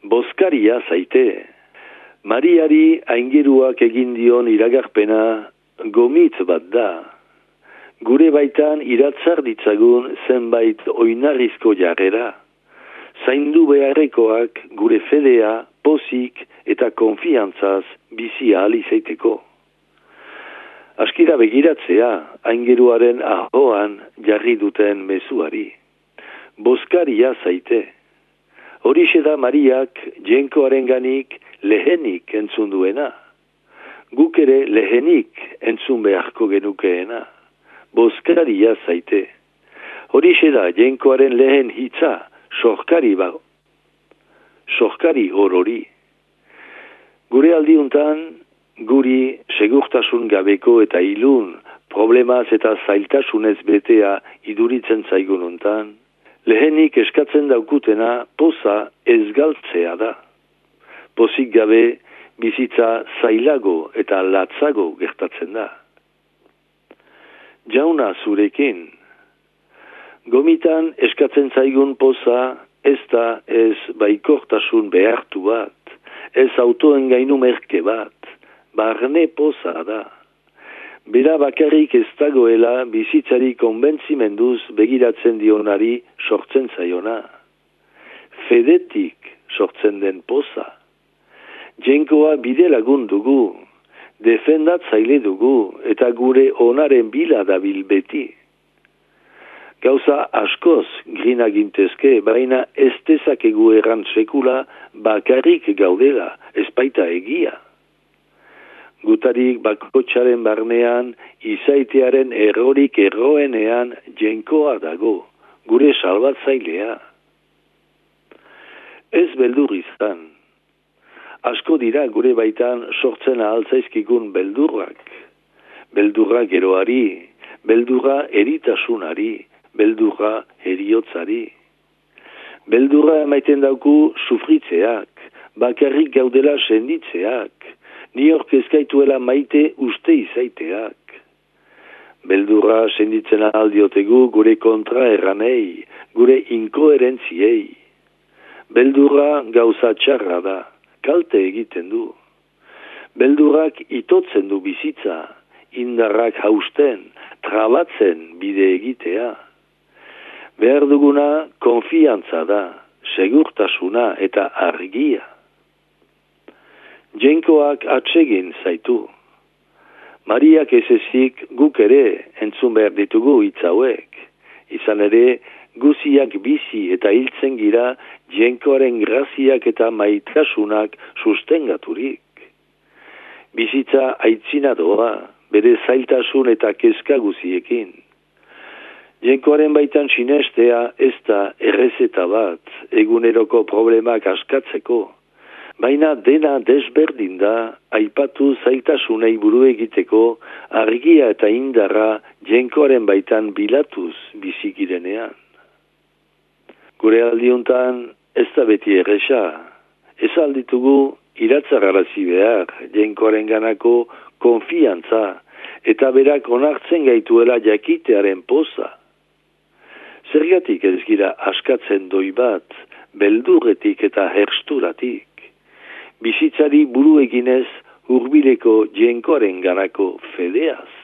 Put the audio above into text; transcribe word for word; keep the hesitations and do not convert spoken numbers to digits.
Bozkaria zaite. Mariari aingeruak egin dion iragarpena gomitz bat da. Gure baitan iratzar ditzagun zenbait oinarrizko jarrera. Zaindu beharrekoak gure fedea, pozik eta konfiantzaz bizi ahal izaiteko. Askira begiratzea, aingeruaren ahoan jarri duten mezuari. Bozkaria zaite. Horixe da Mariak jenkoaren ganik lehenik entzun duena. Guk ere lehenik entzun beharko genukeena. Bozkaria zaite. Horixe da jenkoaren lehen hitza, sorkari ba. Sorkari horori. Gure aldiuntan, guri segurtasun gabeko eta ilun, problemaz eta zailtasunez betea iduritzen zaigununtan, lehenik eskatzen daukutena poza ez galtzea da. Pozik gabe bizitza zailago eta latzago gertatzen da. Jauna zurekin, gomitan eskatzen zaigun poza ez da ez baikortasun behartu bat, ez autoen gainu merke bat, barne poza da. Bera bakarrik ez dagoela bizitzari konbentzimenduz begiratzen dionari sortzen zaiona. Fedetik sortzen den poza. Jenkoa bide lagun dugu, defendatzaile dugu eta gure onaren bila dabil beti. Gauza askoz grina gintezke, baina ez dezakegu erran sekula bakarrik gaudela, ez baita egia. Gutarik bakotxaren barnean, izaitearen errorik erroenean jenkoa dago, gure salbatzailea. Ez beldur izan. Asko dira gure baitan sortzen ahaltzaizkikun beldurrak. Beldurra geroari, beldurra eritasunari, beldurra heriotzari. Beldurra emaiten dauku sufritzeak, bakarrik gaudela senditzeak, ni orkezkaituela maite uste izaiteak. Beldurra senditzen aldiotegu gure kontra erranei, gure inkoherentziei. Beldurra gauza txarra da, kalte egiten du. Beldurrak itotzen du bizitza, indarrak hausten, trabatzen bide egitea. Behar duguna konfiantza da, segurtasuna eta argia. Jenkoak atsegin zaitu. Mariak ez ezik guk ere entzun behar ditugu hitz hauek. Izan ere, guziak bizi eta hiltzen gira jenkoaren graziak eta maitasunak sustengaturik. Bizitza aitzina doa, bere zailtasun eta kezka guziekin. Jenkoaren baitan sinestea ez da errezeta bat, eguneroko problemak askatzeko. Baina dena desberdin da, aipatu zailtasunei buru egiteko, argia eta indarra jenkoaren baitan bilatuz bizikirenean. Gure aldiuntan ez da beti erresa. Ez alditugu iratzararazi behar, jenkoaren ganako konfiantza, eta berak onartzen gaituela jakitearen poza. Zergatik ez gira askatzen doi bat, beldurretik eta hersturatik. Bizitzari buru eginez hurbileko jenkoaren ganako fedeaz.